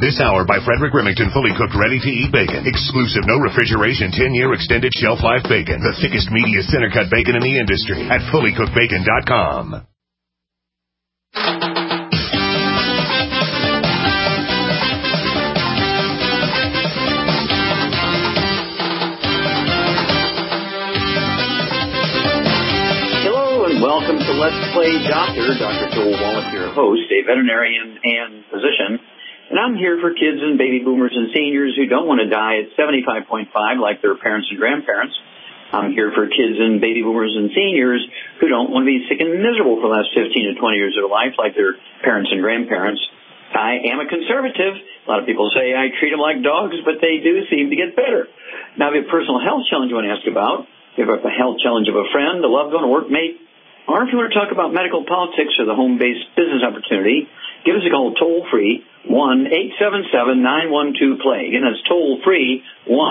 This hour by Frederick Remington, fully cooked, ready-to-eat bacon. Exclusive, no refrigeration, 10-year extended shelf life bacon. The thickest, meatiest center-cut bacon in the industry at fullycookedbacon.com. Welcome to Let's Play Doctor. Dr. Joel Wallach, your host, a veterinarian and physician. And I'm here for kids and baby boomers and seniors who don't want to die at 75.5 like their parents and grandparents. I'm here for kids and baby boomers and seniors who don't want to be sick and miserable for the last 15 to 20 years of their life like their parents and grandparents. I am a conservative. A lot of people say I treat them like dogs, but they do seem to get better. Now, if you have a personal health challenge you want to ask about, if you have a health challenge of a friend, a loved one, a workmate, or if you want to talk about medical politics or the home-based business opportunity, give us a call toll-free, 1-877-912-PLAY. Again, that's toll-free,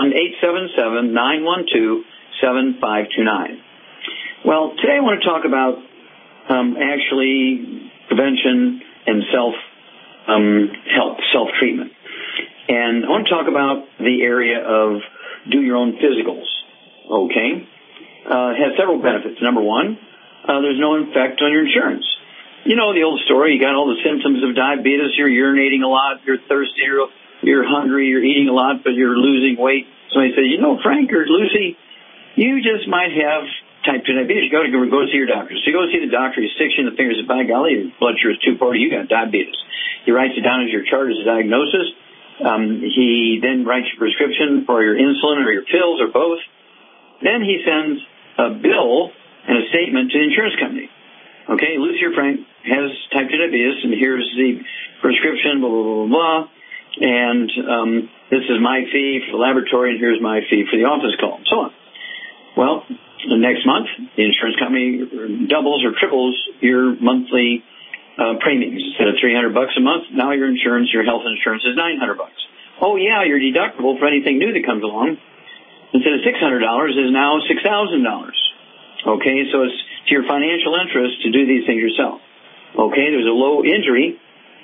1-877-912-7529. Well, today I want to talk about actually prevention and self-help, self-treatment. And I want to talk about the area of do your own physicals, okay? It has several benefits. Number one, there's no effect on your insurance. You know the old story. You got all the symptoms of diabetes. You're urinating a lot. You're thirsty. You're hungry. You're eating a lot, but you're losing weight. Somebody says, Frank or Lucy, you just might have type 2 diabetes. You got to go see your doctor. So you go see the doctor. He sticks you in the fingers and by golly, your blood sugar is 240. You got diabetes. He writes it down as your chart as a diagnosis. He then writes your prescription for your insulin or your pills or both. Then he sends a bill and a statement to the insurance company. Okay, Lucy or Frank has type 2 diabetes, and here's the prescription, blah, blah, blah, blah, and this is my fee for the laboratory, and here's my fee for the office call, and so on. Well, the next month, the insurance company doubles or triples your monthly premiums. Instead of $300 a month, now your health insurance is $900. Oh, yeah, your deductible for anything new that comes along, instead of $600, is now $6,000. Okay, so it's to your financial interest to do these things yourself. Okay, there's a low injury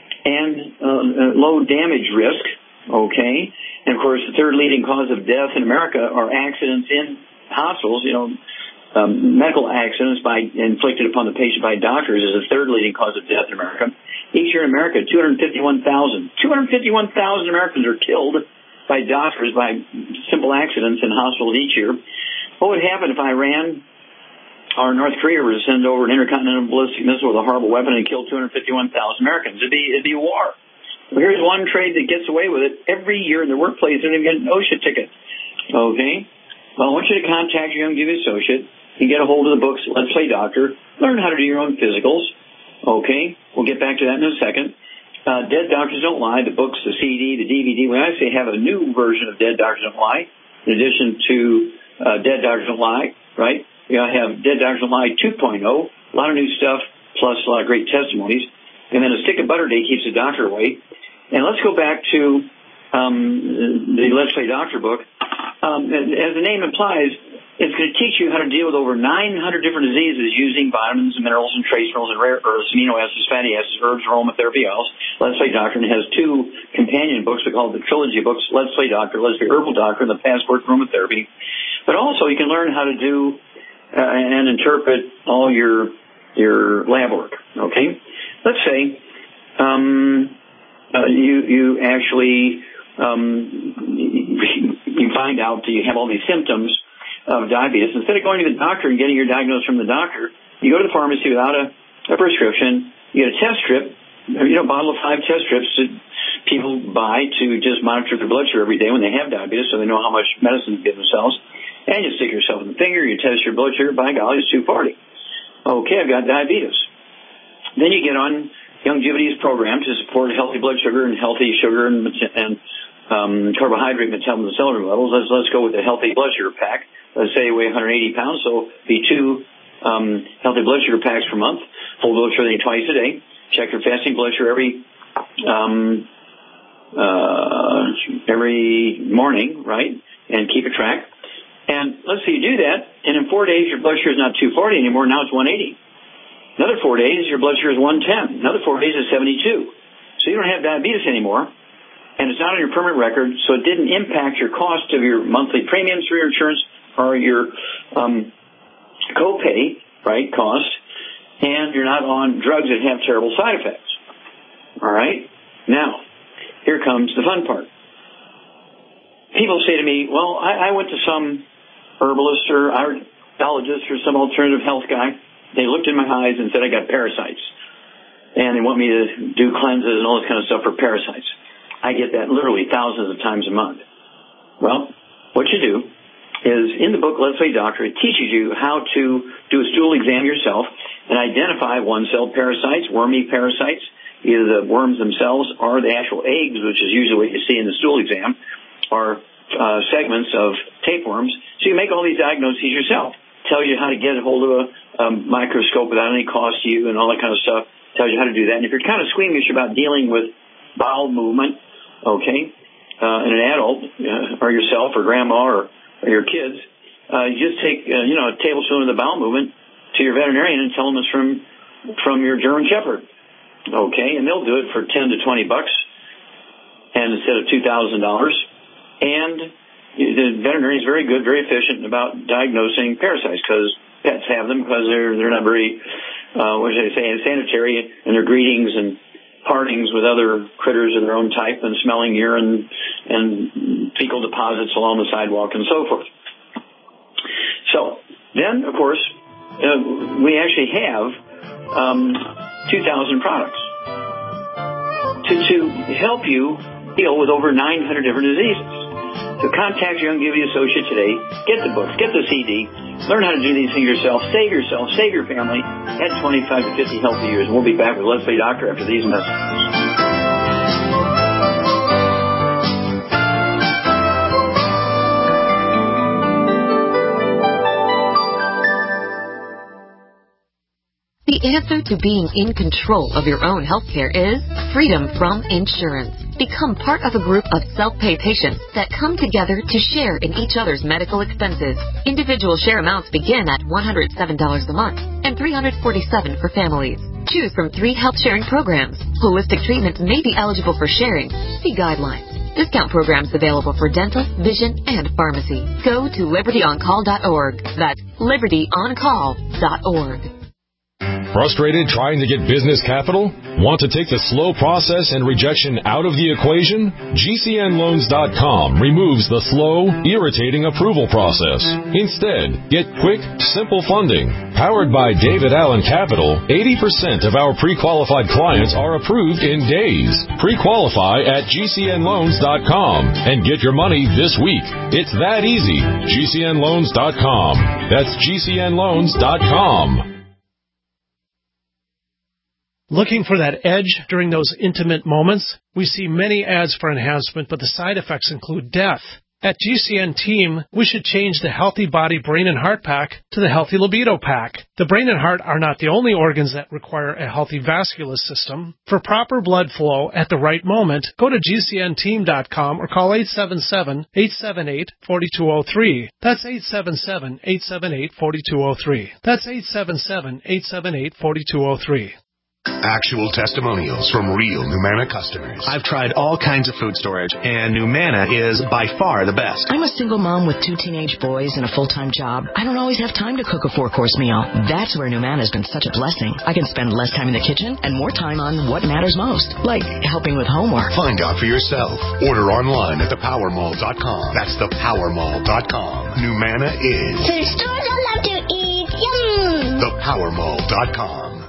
and low damage risk. Okay, and of course the third leading cause of death in America are accidents in hospitals. Medical accidents inflicted upon the patient by doctors is the third leading cause of death in America. Each year in America, 251,000 Americans are killed by doctors by simple accidents in hospitals each year. What would happen if Iran or North Korea were to send over an intercontinental ballistic missile with a horrible weapon and kill 251,000 Americans? It'd be a war. Well, here's one trade that gets away with it every year in their workplace. They don't even get an OSHA ticket. Okay? Well, I want you to contact your young duty associate and get a hold of the books, Let's Play Doctor. Learn how to do your own physicals. Okay? We'll get back to that in a second. Dead Doctors Don't Lie, the books, the CD, the DVD. We actually have a new version of Dead Doctors Don't Lie in addition to Dead Doctors Don't Lie, right? We have Dead Doctors Don't Lie 2.0, a lot of new stuff, plus a lot of great testimonies. And then A Stick of Butter Day keeps the doctor away. And let's go back to the Let's Play Doctor book. As the name implies, it's going to teach you how to deal with over 900 different diseases using vitamins and minerals and trace minerals and rare earths, amino acids, fatty acids, herbs, aromatherapy oils. Let's Play Doctor, and it has two companion books. We call it the trilogy books, Let's Play Doctor, Let's Play Herbal Doctor, and the Passport Aromatherapy. But also you can learn how to do and interpret all your lab work. Okay, let's say you actually you find out that you have all these symptoms of diabetes. Instead of going to the doctor and getting your diagnosis from the doctor, you go to the pharmacy without a prescription. You get a test strip, a bottle of 5 test strips that people buy to just monitor their blood sugar every day when they have diabetes, so they know how much medicine to give themselves. And you stick yourself in the finger, you test your blood sugar, by golly, it's 240. Okay, I've got diabetes. Then you get on Youngevity's program to support healthy blood sugar and healthy sugar and carbohydrate metabolism and cellular levels. Let's go with the healthy blood sugar pack. Let's say you weigh 180 pounds, so be 2 healthy blood sugar packs per month. Full dose for twice a day. Check your fasting blood sugar every morning, right? And keep a track. And let's say you do that, and in 4 days your blood sugar is not 240 anymore, now it's 180. Another 4 days, your blood sugar is 110. Another 4 days is 72. So you don't have diabetes anymore. and it's not on your permanent record, so it didn't impact your cost of your monthly premiums for your insurance or your copay, right, cost, and you're not on drugs that have terrible side effects. All right? Now, here comes the fun part. People say to me, well, I went to some herbalist or iridologist or some alternative health guy. They looked in my eyes and said I got parasites. And they want me to do cleanses and all this kind of stuff for parasites. I get that literally thousands of times a month. Well, what you do is in the book, Let's Play Doctor, it teaches you how to do a stool exam yourself and identify one-cell parasites, wormy parasites, either the worms themselves or the actual eggs, which is usually what you see in the stool exam, or segments of tapeworms. So you make all these diagnoses yourself. Tell you how to get a hold of a microscope without any cost to you and all that kind of stuff. Tells you how to do that. And if you're kind of squeamish about dealing with bowel movement, okay, in an adult, or yourself or grandma or your kids, you just take, a tablespoon of the bowel movement to your veterinarian and tell them it's from your German Shepherd. Okay, and they'll do it for $10 to $20 and instead of $2,000. And the veterinarian is very good, very efficient about diagnosing parasites because pets have them because they're not very, sanitary in their greetings and partings with other critters of their own type and smelling urine and fecal deposits along the sidewalk and so forth. So then, of course, we actually have 2,000 products to help you deal with over 900 different diseases. So contact your Youngevity associate today. Get the books, get the CD, learn how to do these things yourself, save your family, add 25 to 50 healthy years. And we'll be back with Let's Play Doctor after these messages. The answer to being in control of your own healthcare is freedom from insurance. Become part of a group of self-pay patients that come together to share in each other's medical expenses. Individual share amounts begin at $107 a month and $347 for families. Choose from 3 health-sharing programs. Holistic treatments may be eligible for sharing. See guidelines. Discount programs available for dental, vision, and pharmacy. Go to libertyoncall.org. That's libertyoncall.org. Frustrated trying to get business capital? Want to take the slow process and rejection out of the equation? GCNloans.com removes the slow, irritating approval process. Instead, get quick, simple funding. Powered by David Allen Capital, 80% of our pre-qualified clients are approved in days. Pre-qualify at GCNloans.com and get your money this week. It's that easy. GCNloans.com. That's GCNloans.com. Looking for that edge during those intimate moments? We see many ads for enhancement, but the side effects include death. At GCN Team, we should change the Healthy Body, Brain, and Heart Pack to the Healthy Libido Pack. The brain and heart are not the only organs that require a healthy vascular system. For proper blood flow at the right moment, go to GCNteam.com or call 877-878-4203. That's 877-878-4203. That's 877-878-4203. Actual testimonials from real Numanna customers. I've tried all kinds of food storage, and Numanna is by far the best. I'm a single mom with 2 teenage boys and a full-time job. I don't always have time to cook a 4-course meal. That's where Numanna has been such a blessing. I can spend less time in the kitchen and more time on what matters most, like helping with homework. Find out for yourself. Order online at thepowermall.com. That's thepowermall.com. Numanna is the stores I love to eat. Yum! Thepowermall.com.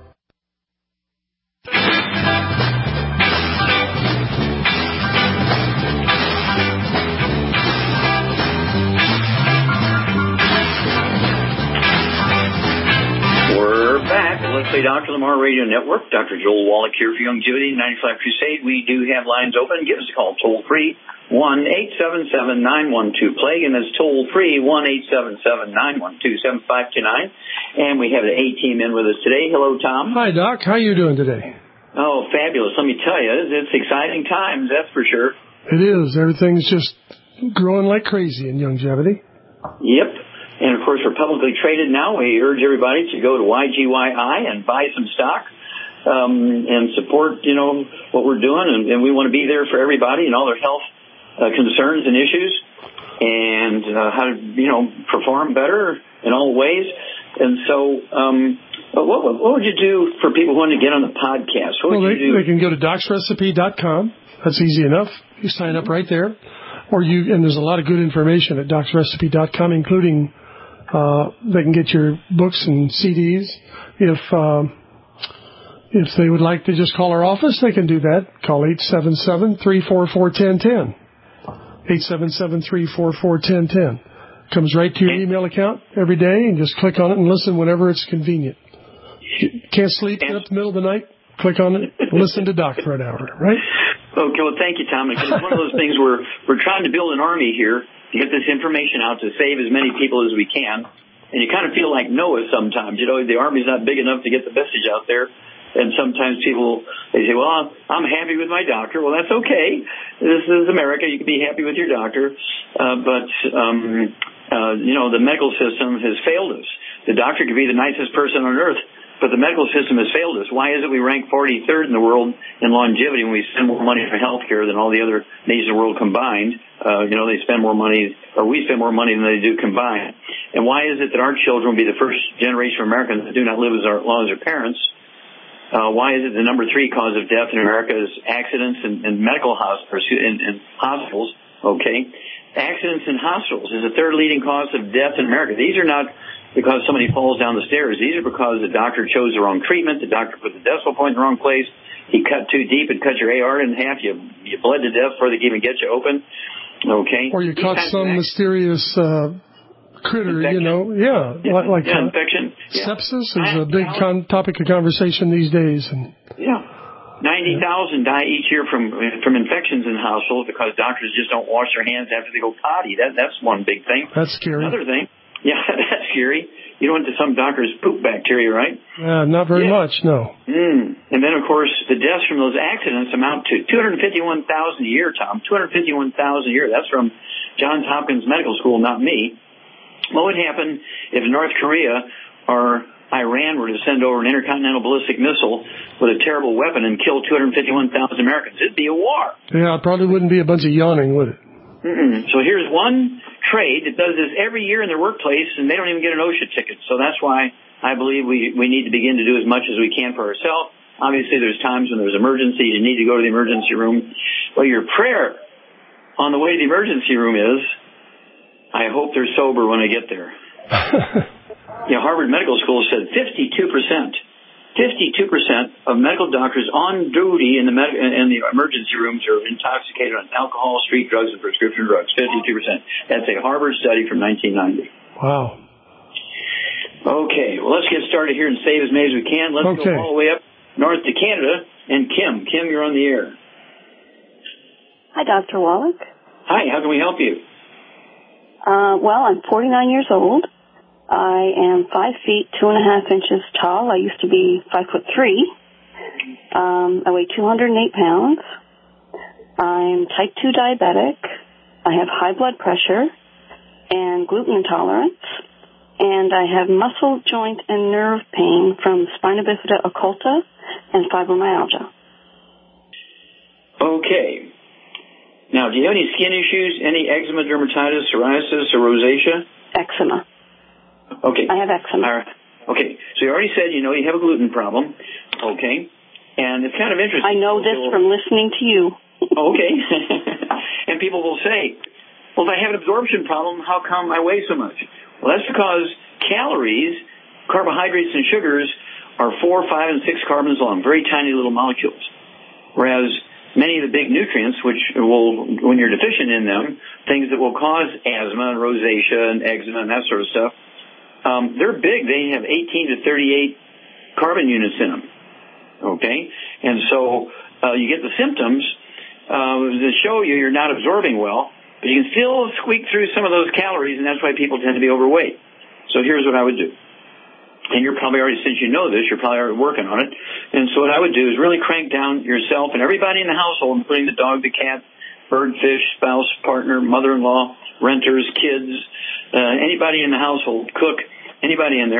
We're back at Let's Play Dr. Lamar Radio Network. Dr. Joel Wallach here for Youngevity 95 Crusade. We do have lines open. Give us a call toll free, 1-877-912-PLAGUE, and that's toll free, 1-877-912-7529. And we have the A team in with us today. Hello, Tom. Hi, Doc. How are you doing today? Oh, fabulous. Let me tell you, it's exciting times, that's for sure. It is. Everything's just growing like crazy in Youngevity. Yep. And, of course, we're publicly traded now. We urge everybody to go to YGYI and buy some stock. and support, what we're doing, and we want to be there for everybody and all their health concerns and issues, and how to, perform better in all ways. And so, what would you do for people who want to get on the podcast? What would you do? They can go to docsrecipe.com. That's easy enough. You sign up right there. And there's a lot of good information at docsrecipe.com, including they can get your books and CDs. If they would like to just call our office, they can do that. Call 877-344-1010. 877-344-1010. Comes right to your email account every day, and just click on it and listen whenever it's convenient. Can't sleep, get up in the middle of the night, click on it, listen to Doc for an hour, right? Okay, well, thank you, Tom. It's one of those things where we're trying to build an army here to get this information out to save as many people as we can. And you kind of feel like Noah sometimes. The army's not big enough to get the message out there. And sometimes they say, well, I'm happy with my doctor. Well, that's okay. This is America. You can be happy with your doctor. But the medical system has failed us. The doctor could be the nicest person on earth, but the medical system has failed us. Why is it we rank 43rd in the world in longevity when we spend more money for health care than all the other nations of the world combined? They spend more money, or we spend more money than they do combined. And why is it that our children will be the first generation of Americans that do not live as long as their parents? Why is it the number 3 cause of death in America is accidents in medical hospitals, in hospitals? Okay. Accidents in hospitals is the 3rd leading cause of death in America. These are not because somebody falls down the stairs. These are because the doctor chose the wrong treatment. The doctor put the decimal point in the wrong place. He cut too deep and cut your AR in half. You bled to death before they can even get you open. Okay. Or you caught some mysterious critter, infection. Like infection. Sepsis is a big topic of conversation these days. And 90,000 die each year from infections in hospitals because doctors just don't wash their hands after they go potty. That's one big thing. That's scary. Another thing, that's scary. You don't want some doctor's poop bacteria, right? Not very much, no. And then, of course, the deaths from those accidents amount to 251,000 a year, Tom. 251,000 a year. That's from Johns Hopkins Medical School, not me. What would happen if North Korea or Iran were to send over an intercontinental ballistic missile with a terrible weapon and kill 251,000 Americans? It'd be a war. Yeah, it probably wouldn't be a bunch of yawning, would it? So here's one trade that does this every year in their workplace, and they don't even get an OSHA ticket. So that's why I believe we need to begin to do as much as we can for ourselves. Obviously, there's times when there's emergencies. You need to go to the emergency room. Well, your prayer on the way to the emergency room is, I hope they're sober when I get there. Harvard Medical School said 52% of medical doctors on duty in the emergency rooms are intoxicated on alcohol, street drugs, and prescription drugs. 52%. That's a Harvard study from 1990. Wow. Okay, well, let's get started here and save as many as we can. Let's go all the way up north to Canada. And Kim, you're on the air. Hi, Dr. Wallach. Hi, how can we help you? Well, I'm 49 years old. I am 5 feet 2.5 inches tall. I used to be 5'3". I weigh 208 pounds. I'm type 2 diabetic. I have high blood pressure and gluten intolerance. And I have muscle, joint, and nerve pain from spina bifida occulta and fibromyalgia. Okay. Now, do you have any skin issues, any eczema, dermatitis, psoriasis, or rosacea? Eczema. Okay. I have eczema. Okay. So you already said you have a gluten problem. Okay. And it's kind of interesting. I know this from listening to you. Okay. And people will say, well, if I have an absorption problem, how come I weigh so much? Well, that's because calories, carbohydrates, and sugars are 4, 5, and 6 carbons long, very tiny little molecules. Whereas many of the big nutrients, which will, when you're deficient in them, things that will cause asthma and rosacea and eczema and that sort of stuff, they're big. They have 18 to 38 carbon units in them. Okay? And so you get the symptoms that show you're not absorbing well, but you can still squeak through some of those calories, and that's why people tend to be overweight. So here's what I would do. And you're probably already, since you know this, you're probably already working on it. And so what I would do is really crank down yourself and everybody in the household, including the dog, the cat, bird, fish, spouse, partner, mother-in-law, renters, kids, anybody in the household, cook, anybody in there,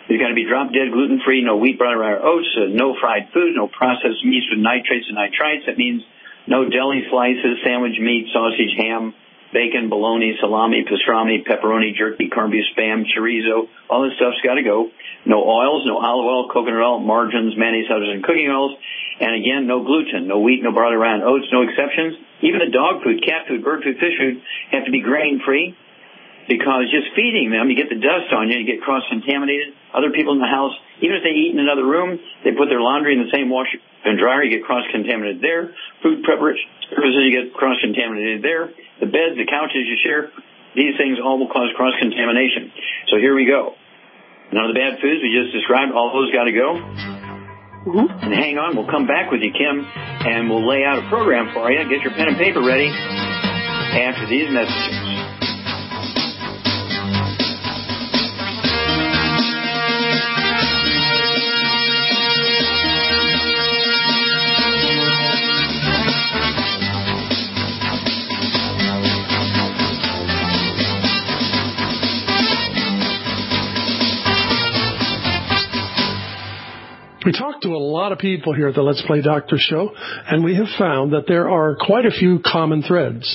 It's got to be drop-dead gluten-free, no wheat, brown, or oats, no fried food, no processed meats with nitrates and nitrites. That means no deli slices, sandwich meat, sausage, ham, bacon, bologna, salami, pastrami, pepperoni, jerky, corned beef, spam, chorizo. All this stuff's got to go. No oils, no olive oil, coconut oil, margarines, mayonnaise, others, and cooking oils. And again, no gluten, no wheat, no barley, rye, and oats, no exceptions. Even the dog food, cat food, bird food, fish food have to be grain-free, because just feeding them, you get the dust on you, you get cross-contaminated. Other people in the house, even if they eat in another room, they put their laundry in the same washer and dryer, you get cross-contaminated there. Food preparation services, you get cross-contaminated there. The beds, the couches you share, these things all will cause cross-contamination. So here we go. None of the bad foods we just described, all those got to go. And hang on, we'll come back with you, Kim, and we'll lay out a program for you. Get your pen and paper ready after these messages. We talk to a lot of people here at the Let's Play Doctor show, and we have found that there are quite a few common threads.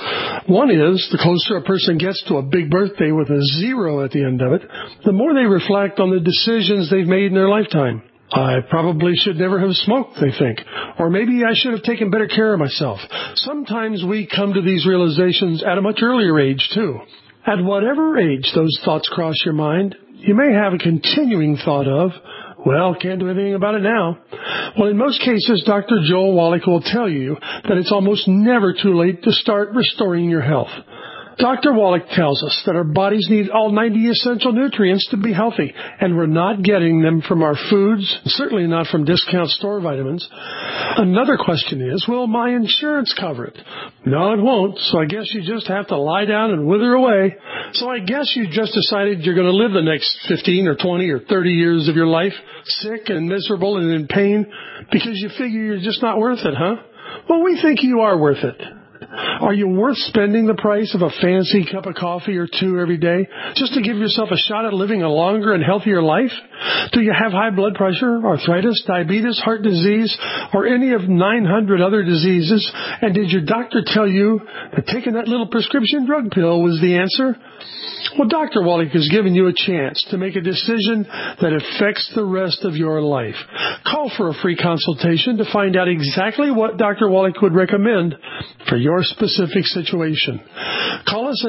One is, the closer a person gets to a big birthday with a 0 at the end of it, the more they reflect on the decisions they've made in their lifetime. I probably should never have smoked, they think. Or maybe I should have taken better care of myself. Sometimes we come to these realizations at a much earlier age, too. At whatever age those thoughts cross your mind, you may have a continuing thought of, well, can't do anything about it now. Well, in most cases, Dr. Joel Wallach will tell you that it's almost never too late to start restoring your health. Dr. Wallach tells us that our bodies need all 90 essential nutrients to be healthy, and we're not getting them from our foods, certainly not from discount store vitamins. Another question is, will my insurance cover it? No, it won't, so I guess you just have to lie down and wither away. So I guess you just decided you're going to live the next 15 or 20 or 30 years of your life sick and miserable and in pain because you figure you're just not worth it, huh? Well, we think you are worth it. Are you worth spending the price of a fancy cup of coffee or two every day just to give yourself a shot at living a longer and healthier life? Do you have high blood pressure, arthritis, diabetes, heart disease, or any of 900 other diseases? And did your doctor tell you that taking that little prescription drug pill was the answer? Well, Dr. Wallach has given you a chance to make a decision that affects the rest of your life. Call for a free consultation to find out exactly what Dr. Wallach would recommend for your specific situation. Call us at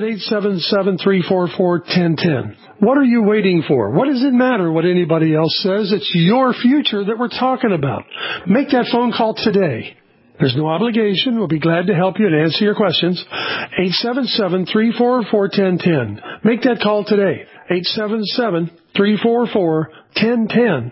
877-344-1010. What are you waiting for? What does it matter what anybody else says? It's your future that we're talking about. Make that phone call today. There's no obligation. We'll be glad to help you and answer your questions. 877-344-1010. Make that call today. 877-344-1010.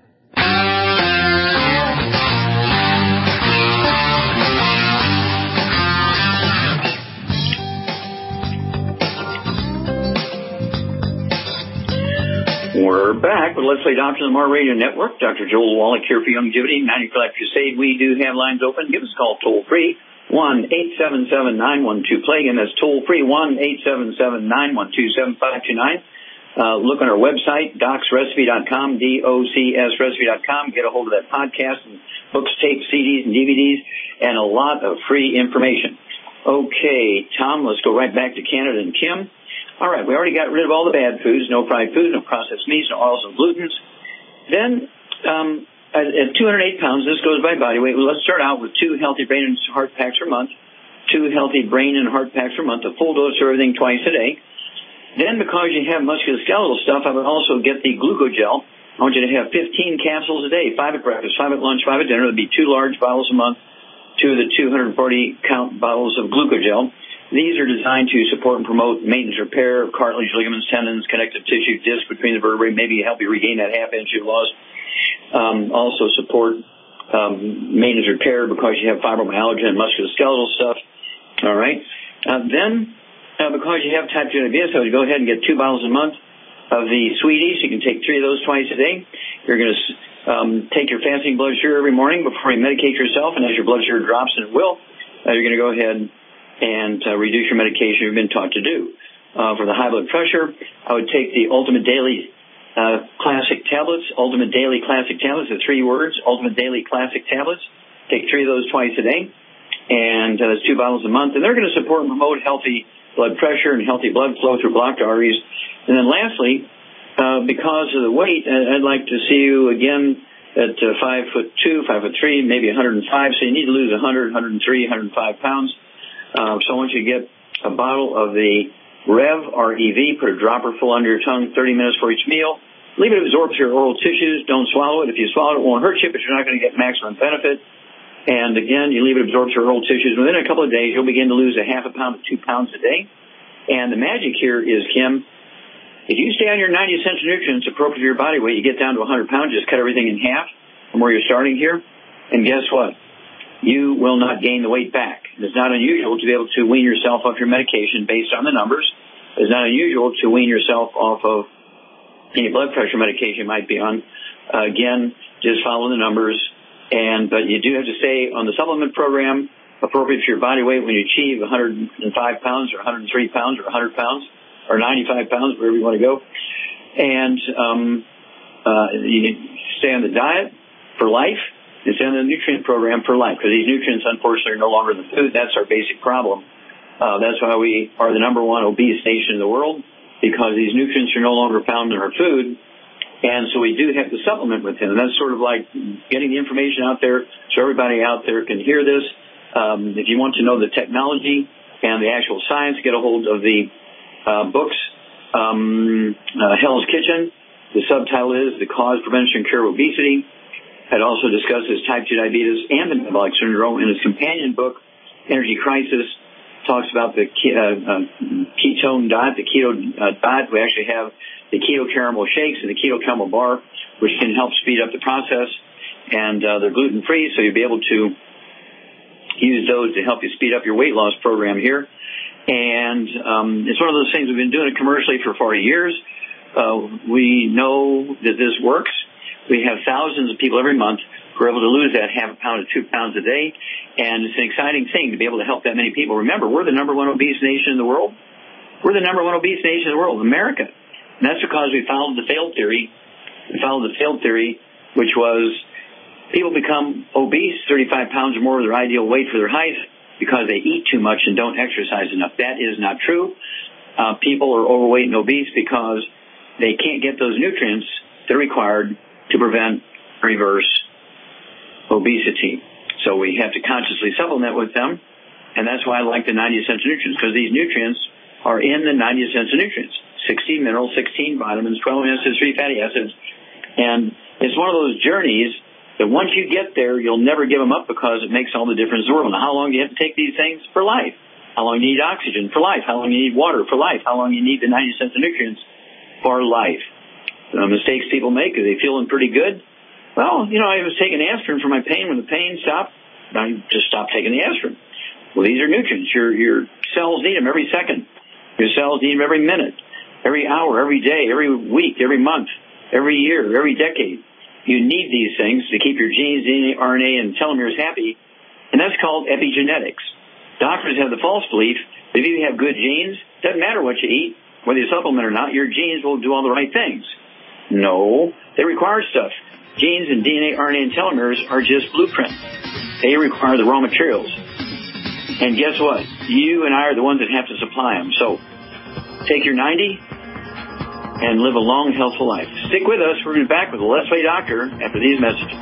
We're back with Let's Play Doctor on the Mar Radio Network. Dr. Joel Wallach here for Longevity, 90 for Life Crusade. We do have lines open. Give us a call toll-free, 1-877-912-PLAY. Again, that's toll-free, 1-877-912-7529. Look on our website, docsrecipe.com, DOCSrecipe.com. Get a hold of that podcast and books, tapes, CDs, and DVDs, and a lot of free information. Okay, Tom, let's go right back to Canada and Kim. All right, we already got rid of all the bad foods, no fried food, no processed meats, no oils, no glutens. Then, at 208 pounds, this goes by body weight. Well, let's start out with 2 healthy brain and heart packs per month, 2 healthy brain and heart packs per month, a full dose of everything twice a day. Then, because you have musculoskeletal stuff, I would also get the glucogel. I want you to have 15 capsules a day, 5 at breakfast, 5 at lunch, 5 at dinner. It would be 2 large bottles a month, 2 of the 240-count bottles of glucogel. These are designed to support and promote maintenance repair of cartilage, ligaments, tendons, connective tissue, disc between the vertebrae, maybe help you regain that half inch you've lost. Also support maintenance repair because you have fibromyalgia and musculoskeletal stuff. All right. Then, because you have type 2 diabetes, I would go ahead and get 2 bottles a month of the Sweeties. You can take 3 of those twice a day. You're going to take your fasting blood sugar every morning before you medicate yourself, and as your blood sugar drops, and it will, you're going to go ahead and reduce your medication you've been taught to do. For the high blood pressure, I would take the Ultimate Daily Classic Tablets, Ultimate Daily Classic Tablets, the 3 words, Ultimate Daily Classic Tablets. Take 3 of those twice a day, and that's 2 bottles a month. And they're going to support and promote healthy blood pressure and healthy blood flow through blocked arteries. And then lastly, because of the weight, I'd like to see you again at 5'2", 5'3", maybe 105. So you need to lose 100, 103, 105 pounds. So I want you to get a bottle of the Rev, R-E-V, put a dropper full under your tongue, 30 minutes for each meal. Leave it absorb to your oral tissues. Don't swallow it. If you swallow it, it won't hurt you, but you're not going to get maximum benefit. And again, you leave it absorb to your oral tissues. Within a couple of days, you'll begin to lose a half a pound to 2 pounds a day. And the magic here is, Kim, if you stay on your 90 essential nutrients appropriate to your body weight, you get down to 100 pounds, just cut everything in half from where you're starting here. And guess what? You will not gain the weight back. It's not unusual to be able to wean yourself off your medication based on the numbers. It's not unusual to wean yourself off of any blood pressure medication you might be on. Again, just follow the numbers. But you do have to stay on the supplement program appropriate to your body weight when you achieve 105 pounds or 103 pounds or 100 pounds or 95 pounds, wherever you want to go. And you stay on the diet for life. It's in the nutrient program for life, because these nutrients, unfortunately, are no longer in the food. That's our basic problem. That's why we are the number 1 obese nation in the world, because these nutrients are no longer found in our food. And so we do have to supplement with them. And that's sort of like getting the information out there so everybody out there can hear this. If you want to know the technology and the actual science, get a hold of the books, Hell's Kitchen. The subtitle is The Cause, Prevention, and Cure of Obesity. It also discusses type 2 diabetes and the metabolic syndrome. In his companion book, Energy Crisis, talks about the ketone diet, the keto diet. We actually have the keto caramel shakes and the keto caramel bar, which can help speed up the process. And they're gluten-free, so you'll be able to use those to help you speed up your weight loss program here. And it's one of those things, we've been doing it commercially for 40 years. We know that this works. We have thousands of people every month who are able to lose that half a pound to 2 pounds a day. And it's an exciting thing to be able to help that many people. Remember, we're the number 1 obese nation in the world. We're the number 1 obese nation in the world, America. And that's because we followed the failed theory. We followed the failed theory, which was people become obese, 35 pounds or more of their ideal weight for their height, because they eat too much and don't exercise enough. That is not true. People are overweight and obese because they can't get those nutrients that are required to prevent reverse obesity. So we have to consciously supplement with them, and that's why I like the 90 essential nutrients, because these nutrients are in the 90 essential nutrients. 16 minerals, 16 vitamins, 12 acids, 3 fatty acids. And it's one of those journeys that once you get there, you'll never give them up, because it makes all the difference in the world. Now, how long do you have to take these things? For life. How long do you need oxygen? For life. How long do you need water? For life. How long do you need the 90 essential nutrients? For life. The mistakes people make, are they feeling pretty good? Well, I was taking aspirin for my pain. When the pain stopped, I just stopped taking the aspirin. Well, these are nutrients. Your cells need them every second. Your cells need them every minute, every hour, every day, every week, every month, every year, every decade. You need these things to keep your genes, DNA, RNA, and telomeres happy, and that's called epigenetics. Doctors have the false belief that if you have good genes, it doesn't matter what you eat, whether you supplement or not, your genes will do all the right things. No, they require stuff. Genes and DNA, RNA, and telomeres are just blueprints. They require the raw materials. And guess what? You and I are the ones that have to supply them. So take your 90 and live a long, healthful life. Stick with us. We're going to be back with the Let's Play Doctor after these messages.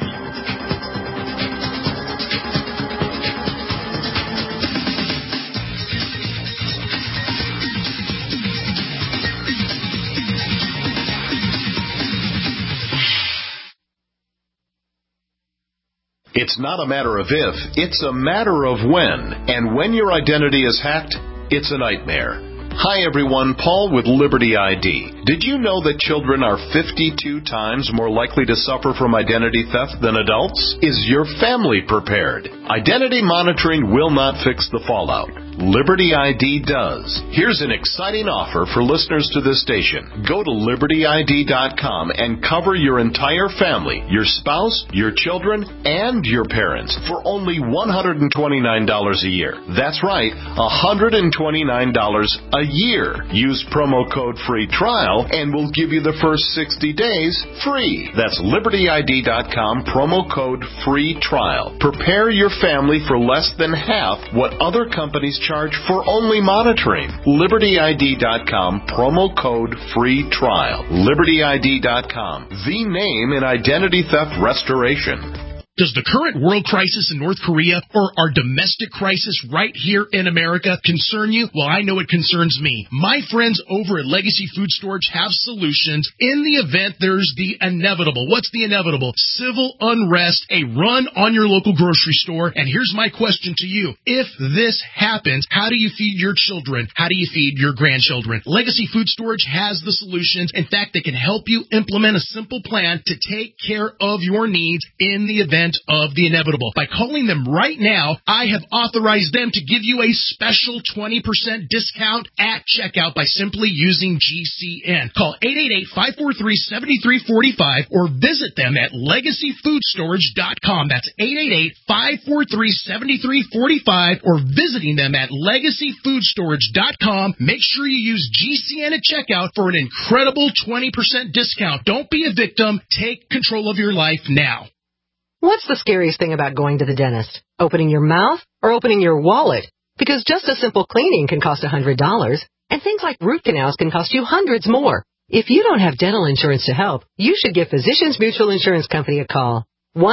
It's not a matter of if, it's a matter of when. And when your identity is hacked, it's a nightmare. Hi everyone, Paul with Liberty ID. Did you know that children are 52 times more likely to suffer from identity theft than adults? Is your family prepared? Identity monitoring will not fix the fallout. Liberty ID does. Here's an exciting offer for listeners to this station. Go to LibertyID.com and cover your entire family, your spouse, your children, and your parents for only $129 a year. That's right, $129 a year. Use promo code FREE TRIAL and we'll give you the first 60 days free. That's LibertyID.com, promo code FREE TRIAL. Prepare your family for less than half what other companies charge for only monitoring. LibertyID.com, promo code FREE TRIAL. LibertyID.com, the name in identity theft restoration. Does the current world crisis in North Korea or our domestic crisis right here in America concern you? Well, I know it concerns me. My friends over at Legacy Food Storage have solutions in the event there's the inevitable. What's the inevitable? Civil unrest, a run on your local grocery store. And here's my question to you. If this happens, how do you feed your children? How do you feed your grandchildren? Legacy Food Storage has the solutions. In fact, they can help you implement a simple plan to take care of your needs in the event of the inevitable. By calling them right now, I have authorized them to give you a special 20% discount at checkout by simply using GCN. Call 888-543-7345 or visit them at LegacyFoodStorage.com. That's 888-543-7345 or visiting them at LegacyFoodStorage.com. Make sure you use GCN at checkout for an incredible 20% discount. Don't be a victim. Take control of your life now. What's the scariest thing about going to the dentist? Opening your mouth or opening your wallet? Because just a simple cleaning can cost $100, and things like root canals can cost you hundreds more. If you don't have dental insurance to help, you should give Physicians Mutual Insurance Company a call.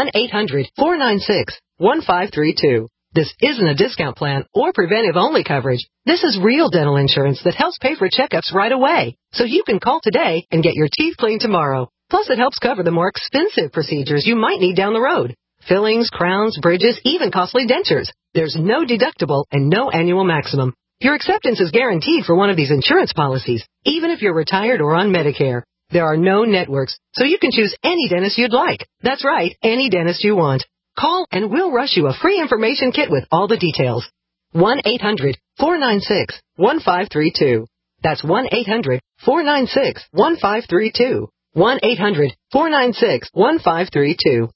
1-800-496-1532. This isn't a discount plan or preventive-only coverage. This is real dental insurance that helps pay for checkups right away. So you can call today and get your teeth cleaned tomorrow. Plus, it helps cover the more expensive procedures you might need down the road. Fillings, crowns, bridges, even costly dentures. There's no deductible and no annual maximum. Your acceptance is guaranteed for one of these insurance policies, even if you're retired or on Medicare. There are no networks, so you can choose any dentist you'd like. That's right, any dentist you want. Call and we'll rush you a free information kit with all the details. 1-800-496-1532. That's 1-800-496-1532. 1-800-496-1532.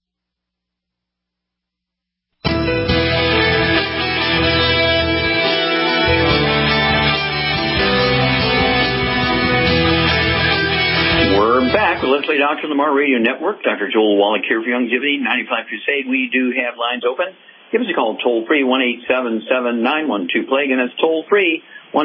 We're back with Leslie Doctor on the Mar Radio Network. Dr. Joel Wallach here for Youngevity 95 Crusade. We do have lines open. Give us a call toll-free, 1-877-912-PLAGUE, and that's toll-free,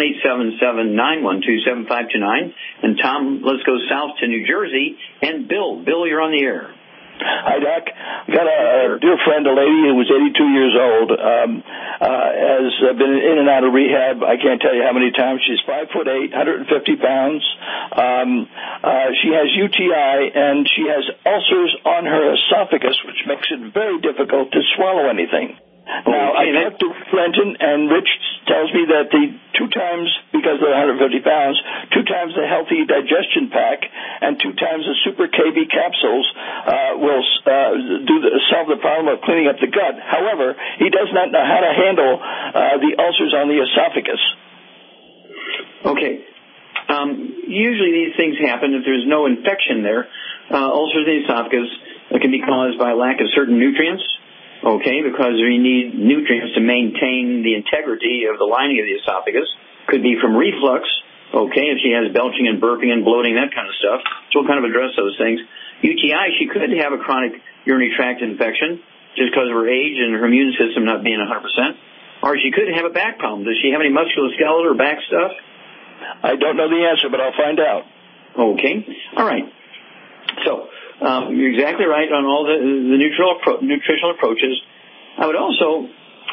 1-877-912-7529. And Tom, let's go south to New Jersey. And Bill, you're on the air. Hi, Doc. Got a dear friend, a lady who was 82 years old, has been in and out of rehab. I can't tell you how many times. She's 5'8", 150 pounds. She has UTI, and she has ulcers on her esophagus, which makes it very difficult to swallow anything. Now, I talked to Renton, and Rich tells me that the 2 times, because of the 150 pounds, 2 times the Healthy Digestion Pack and 2 times the Super KB capsules will solve the problem of cleaning up the gut. However, he does not know how to handle the ulcers on the esophagus. Okay. Usually these things happen if there's no infection there. Ulcers in the esophagus can be caused by lack of certain nutrients. Okay, because we need nutrients to maintain the integrity of the lining of the esophagus. Could be from reflux, okay, if she has belching and burping and bloating, that kind of stuff. So we'll kind of address those things. UTI, she could have a chronic urinary tract infection just because of her age and her immune system not being 100%. Or she could have a back problem. Does she have any musculoskeletal or back stuff? I don't know the answer, but I'll find out. Okay. All right. So, you're exactly right on all the nutritional approaches. I would also,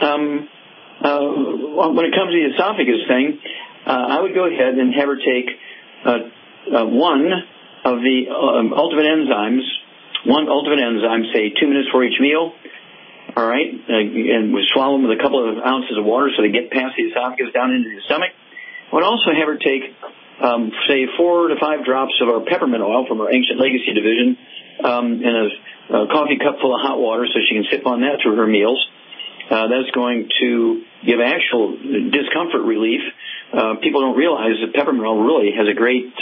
when it comes to the esophagus thing, I would go ahead and have her take one of the ultimate enzymes, say 2 minutes for each meal, all right, and we swallow them with a couple of ounces of water so they get past the esophagus down into the stomach. I would also have her take, say, 4 to 5 drops of our peppermint oil from our Ancient Legacy division in a coffee cup full of hot water so she can sip on that through her meals. That's going to give actual discomfort relief. People don't realize that peppermint oil really has a great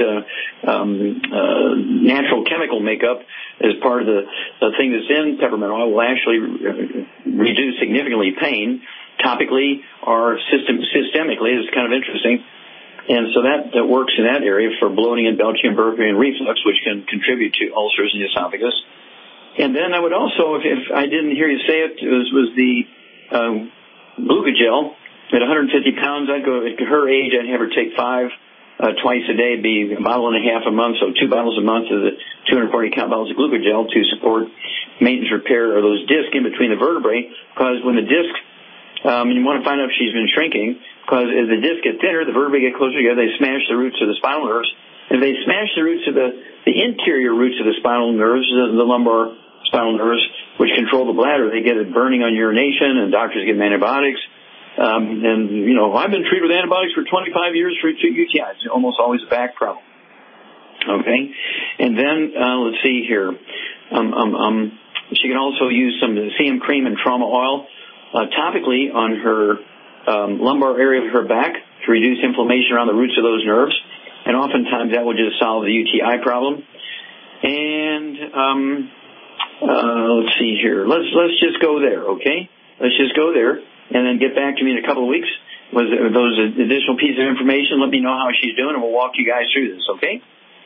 natural chemical makeup as part of the thing that's in peppermint oil will actually reduce significantly pain topically or systemically. It's kind of interesting. And so that works in that area for bloating and belching and burping and reflux, which can contribute to ulcers in the esophagus. And then I would also, if I didn't hear you say it, was the Glucogel. At 150 pounds, I'd go, at her age, I'd have her take 5 twice a day. It'd be a bottle and a half a month, so 2 bottles a month of the 240 count bottles of Glucogel to support maintenance repair of those discs in between the vertebrae. Because when the disc, you want to find out if she's been shrinking, because as the discs get thinner, the vertebrae get closer together, they smash the roots of the spinal nerves. If they smash the roots of the interior roots of the spinal nerves, the lumbar spinal nerves, which control the bladder, they get it burning on urination, and doctors give them antibiotics. And, you know, I've been treated with antibiotics for 25 years for UTIs. It's almost always a back problem. Okay? And then, let's see here. She can also use some CM cream and trauma oil topically on her lumbar area of her back to reduce inflammation around the roots of those nerves. And oftentimes that will just solve the UTI problem. And, let's see here. Let's just go there, okay? Let's just go there. And then get back to me in a couple of weeks with those additional pieces of information. Let me know how she's doing, and we'll walk you guys through this, okay?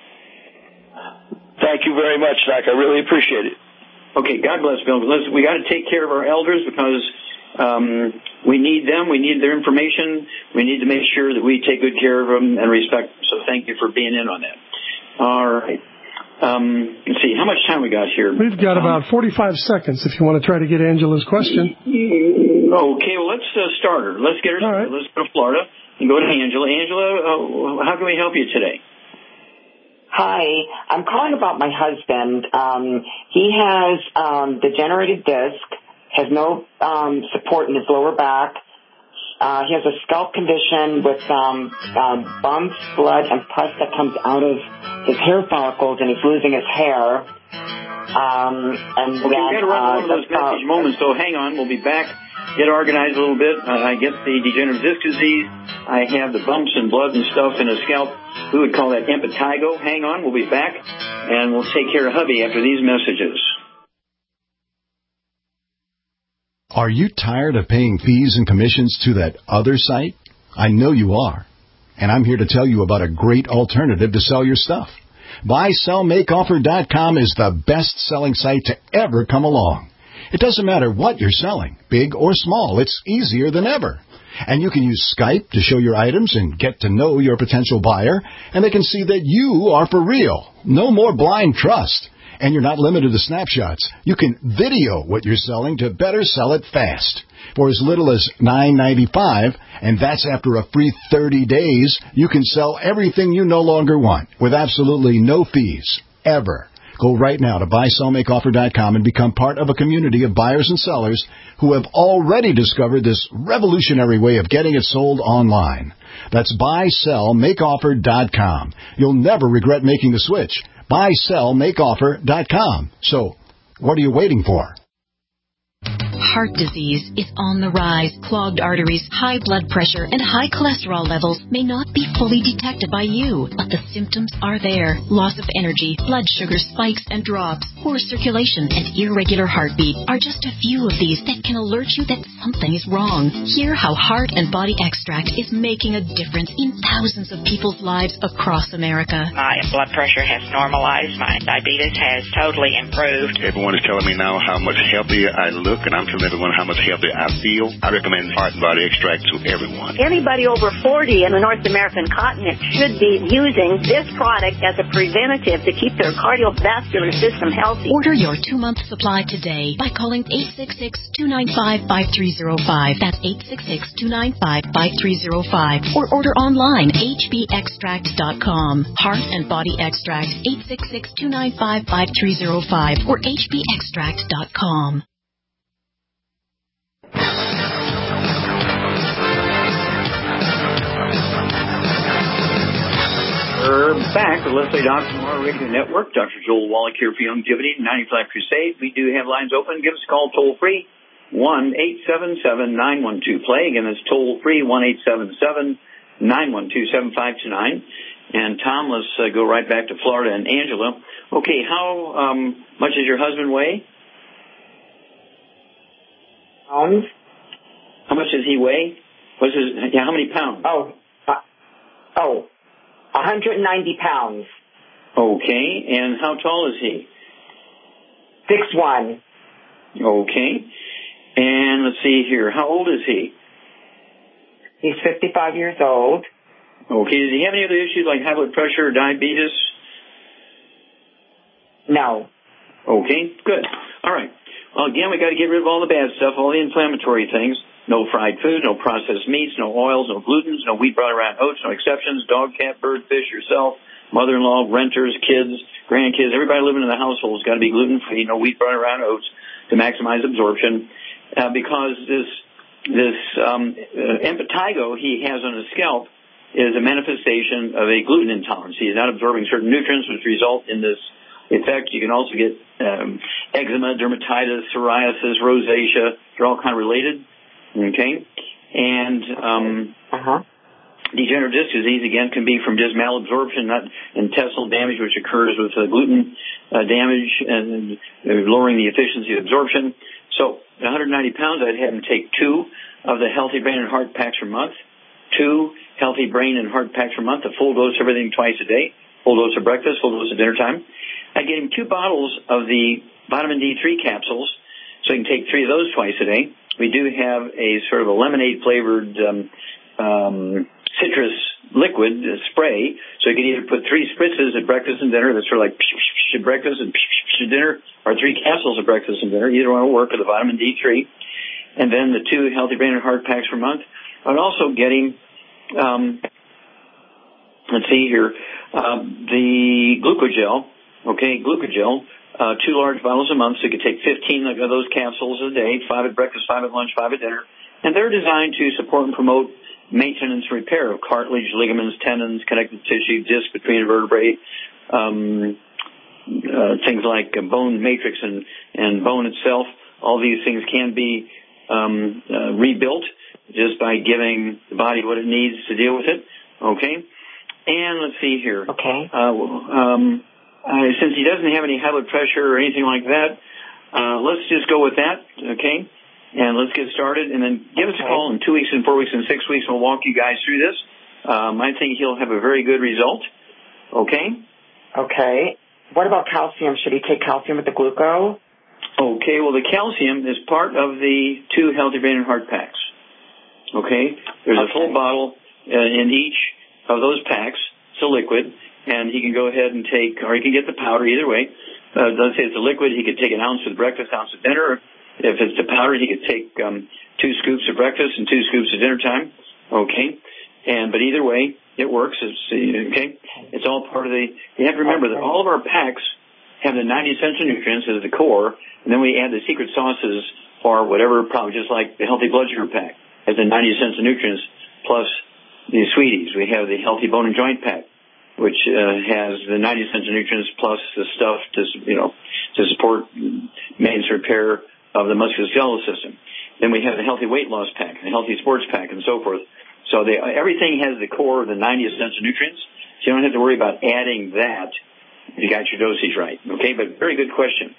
Thank you very much, Doc. I really appreciate it. Okay, God bless, Bill. We got to take care of our elders because we need them. We need their information. We need to make sure that we take good care of them and respect them. So thank you for being in on that. All right. Let's see, how much time we got here? We've got about 45 seconds if you want to try to get Angela's question. Okay, well, let's start her. Let's get her started. Right. Let's go to Florida and go to Angela. Angela, how can we help you today? Hi, I'm calling about my husband. He has degenerative disc, has no support in his lower back. He has a scalp condition with bumps, blood, and pus that comes out of his hair follicles, and he's losing his hair. And okay, we're going to run one of those message moments, so hang on. We'll be back. Get organized a little bit. I get the degenerative disc disease. I have the bumps and blood and stuff in his scalp. We would call that impetigo. Hang on. We'll be back, and we'll take care of hubby after these messages. Are you tired of paying fees and commissions to that other site? I know you are. And I'm here to tell you about a great alternative to sell your stuff. BuySellMakeOffer.com is the best-selling site to ever come along. It doesn't matter what you're selling, big or small. It's easier than ever. And you can use Skype to show your items and get to know your potential buyer, and they can see that you are for real. No more blind trust. And you're not limited to snapshots. You can video what you're selling to better sell it fast. For as little as $9.95, and that's after a free 30 days, you can sell everything you no longer want with absolutely no fees, ever. Go right now to BuySellMakeOffer.com and become part of a community of buyers and sellers who have already discovered this revolutionary way of getting it sold online. That's BuySellMakeOffer.com. You'll never regret making the switch. BuySellMakeOffer.com. So, what are you waiting for? Heart disease is on the rise. Clogged arteries, high blood pressure, and high cholesterol levels may not be fully detected by you, but the symptoms are there. Loss of energy, blood sugar spikes and drops, poor circulation, and irregular heartbeat are just a few of these that can alert you that something is wrong. Hear how Heart and Body Extract is making a difference in thousands of people's lives across America. My blood pressure has normalized. My diabetes has totally improved. Everyone is telling me now how much healthier I look, and I'm telling everyone how much healthier I feel. I recommend Heart and Body Extract to everyone. Anybody over 40 in the North American continent should be using this product as a preventative to keep their cardiovascular system healthy. Order your 2-month supply today by calling 866-295-5305. That's 866-295-5305. Or order online, hbextract.com. Heart and Body Extract, 866-295-5305 or hbextract.com. We're back with Leslie Dawson on our radio network. Dr. Joel Wallach here for Longevity 95 Crusade. We do have lines open. Give us a call toll free 1-877-912-PLAY. Again, that's toll-free, 1-877-912-7529. And Tom, let's go right back to Florida and Angela. Okay, how much does your husband weigh? Pounds. How much does he weigh? How many pounds? 190 pounds. Okay, and how tall is he? 6'1". Okay, and let's see here. How old is he? He's 55 years old. Okay, does he have any other issues like high blood pressure or diabetes? No. Okay, good. All right. Well, again, we got to get rid of all the bad stuff, all the inflammatory things. No fried food, no processed meats, no oils, no glutens, no wheat, brought around oats, no exceptions. Dog, cat, bird, fish, yourself, mother-in-law, renters, kids, grandkids, everybody living in the household has got to be gluten-free, no wheat, brought around oats to maximize absorption. Because this impetigo he has on his scalp is a manifestation of a gluten intolerance. He is not absorbing certain nutrients, which result in this effect. You can also get eczema, dermatitis, psoriasis, rosacea. They're all kind of related. Okay? And degenerative disc disease, again, can be from just malabsorption, not intestinal damage, which occurs with gluten damage and lowering the efficiency of absorption. So, at 190 pounds, I'd have him take 2 of the Healthy Brain and Heart Packs per month, 2 Healthy Brain and Heart Packs per month, a full dose of everything twice a day, full dose of breakfast, full dose of dinner time. I'd get him 2 bottles of the vitamin D3 capsules, so he can take 3 of those twice a day. We do have a sort of a lemonade-flavored citrus liquid spray, so you can either put 3 spritzes at breakfast and dinner, that's sort of like at breakfast and at dinner, or 3 capsules at breakfast and dinner. Either one will work with the vitamin D3. And then the 2 Healthy Brain and Heart Packs per month. I'm also getting, let's see here, the Glucogel, 2 large bottles a month, so you could take 15 of those capsules a day, 5 at breakfast, 5 at lunch, 5 at dinner. And they're designed to support and promote maintenance and repair of cartilage, ligaments, tendons, connective tissue, disc between vertebrae, things like bone matrix and bone itself. All these things can be rebuilt just by giving the body what it needs to deal with it. Okay? And let's see here. Okay. Since he doesn't have any high blood pressure or anything like that, let's just go with that, okay? And let's get started, and then give us a call in 2 weeks and 4 weeks and 6 weeks, and we'll walk you guys through this. I think he'll have a very good result, okay? Okay. What about calcium? Should he take calcium with the gluco? Okay, well, the calcium is part of the 2 Healthy Brain and Heart Packs, okay? There's a full bottle in each of those packs. It's a liquid. And he can go ahead and take, or he can get the powder either way. Let's say it's a liquid, he could take an ounce with breakfast, ounce at dinner. If it's the powder, he could take 2 scoops at breakfast and 2 scoops at dinner time. Okay? But either way, it works. Okay? It's all part of the, you have to remember that all of our packs have the 90 essential nutrients as the core, and then we add the secret sauces for whatever problem, just like the Healthy Blood Sugar Pack has the 90 essential nutrients plus the sweeties. We have the Healthy Bone and Joint Pack, which has the 90 essential nutrients plus the stuff to support maintenance repair of the musculoskeletal system. Then we have the Healthy Weight Loss Pack, the Healthy Sports Pack, and so forth. So everything has the core of the 90 essential nutrients, so you don't have to worry about adding that if you got your dosage right. Okay, but very good question.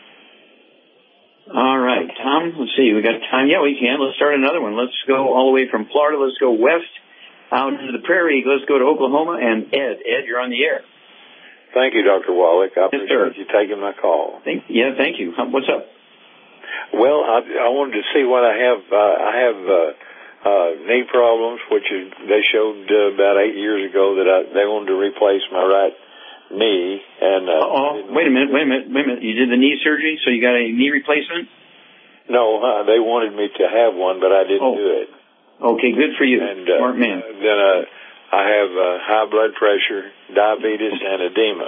All right, Tom, let's see. We got time? Yeah, we can. Let's start another one. Let's go all the way from Florida. Let's go west out into the prairie. Let's go to Oklahoma. And Ed, you're on the air. Thank you, Dr. Wallach. I appreciate you taking my call. Thank you. What's up? Well, I wanted to see what I have. I have knee problems, which they showed about 8 years ago that they wanted to replace my right knee. And wait a minute. You did the knee surgery, so you got a knee replacement? No, they wanted me to have one, but I didn't do it. Okay, good for you. And, smart man. Then I have high blood pressure, diabetes, and edema.